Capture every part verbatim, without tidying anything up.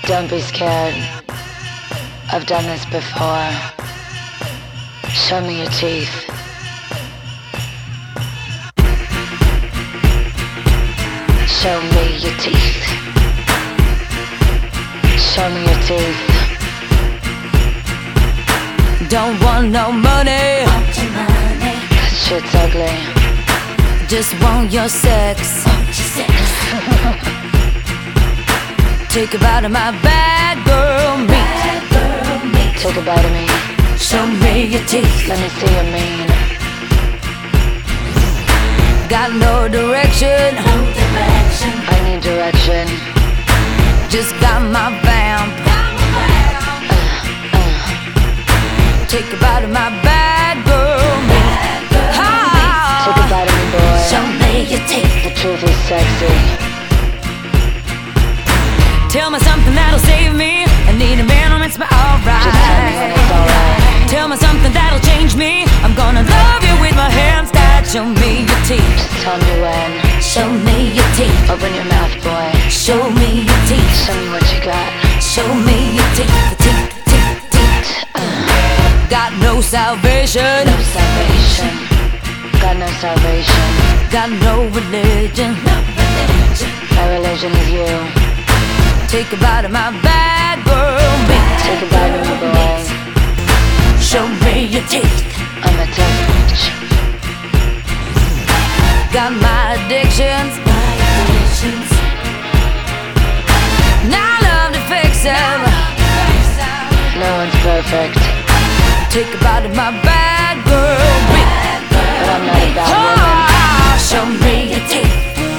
Don't be scared. I've done this before. Show me your teeth. Show me your teeth. Show me your teeth. Don't want no money. Want your money. That shit's ugly. Just want your sex. Want your sex. Take a bite of my bad girl meat. Bad girl meat. Take a bite of me. Show me your teeth. Let me see your mean. Got no direction. No direction. I need direction. Just got my vamp. Uh, uh. Take a bite of my bad girl meat. Bad girl Ah. meat. Take a bite of me, boy. Show me your teeth. The truth is sexy. Tell me something that'll save me. I need a man who makes me alright. Just tell me when it's alright. Tell me something that'll change me. I'm gonna love you with my hands tied. Show me your teeth. Just tell me when. Show me your teeth. Open your mouth, boy. Show me your teeth. Show me what you got. Show me your teeth. The teeth, teeth, teeth. Uh, Got no salvation. no salvation. Got no salvation. Got no religion. No religion. My religion is you. Take a bite of my bad girl meat. Take a bite of me, boy. Show me your teeth. I'm a tough bitch. Got my addictions. My addictions. Now I love to fix them. No one's perfect. Take a bite of my bad girl meat. But I'm not a bad woman. Oh, show me your teeth.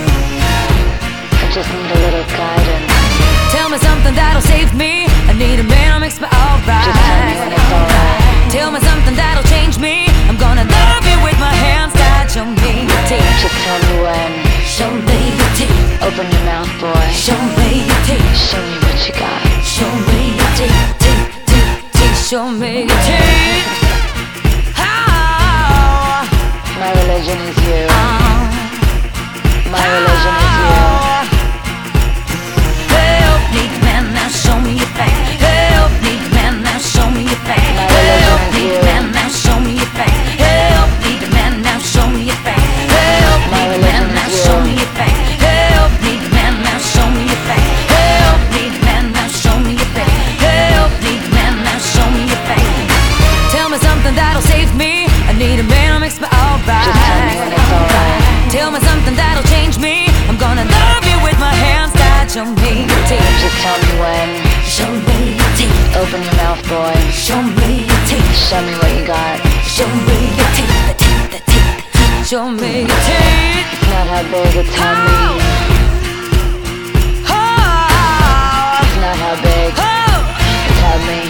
I just need a little guidance. Tell me something that'll save me. I need a man who makes me alright. Just tell me when it's alright. Tell me something that'll change me. I'm gonna love you with my hands tied. Show me your teeth. Just tell me when. Show me your teeth. Open your mouth, boy. Show me your teeth. Show me what you got. Show me your teeth. Teeth, teeth, teeth. Show me your teeth. Oh, My religion is you. oh, My religion is you. help me, man, now show me your face. Help me, man, now show me your face. My Help religion is me, you. man, now show me your face. Help me, man, now show me your face. Help My me, man, religion now is show you. me your face. Help me, man, now show me your face. Help me, man, now show me your face. Help me, man, now show me your face. Tell me something that'll save me. I need a man who makes me alright. Just tell me when it's alright. Tell me something that'll change me. I'm gonna love you with my hands tied. Show me your teeth. Just tell me when. Show me your teeth. Open your mouth, boy. Show me your teeth. Show me what you got. Show me your teeth. The teeth, the teeth. Show me your teeth. It's not how big, it's how mean. Oh, It's not how big, oh, it's how mean.